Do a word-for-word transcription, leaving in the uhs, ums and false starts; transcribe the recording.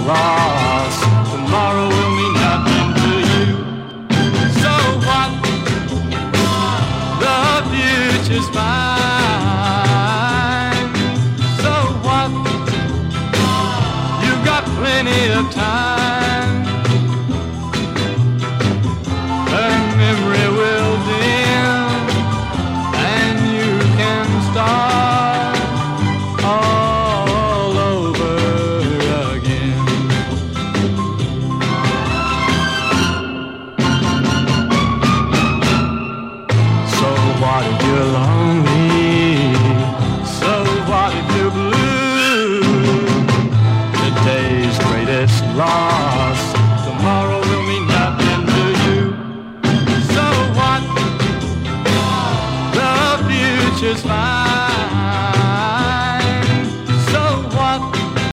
loss. Tomorrow will mean nothing to you. So what? The future's mine. So what? You've got plenty of time. The memory will dim, and you can start all over again. So what if you're lonely? So what if you're blue? Today's greatest loss, tomorrow will mean nothing to you. So what? The future's fine.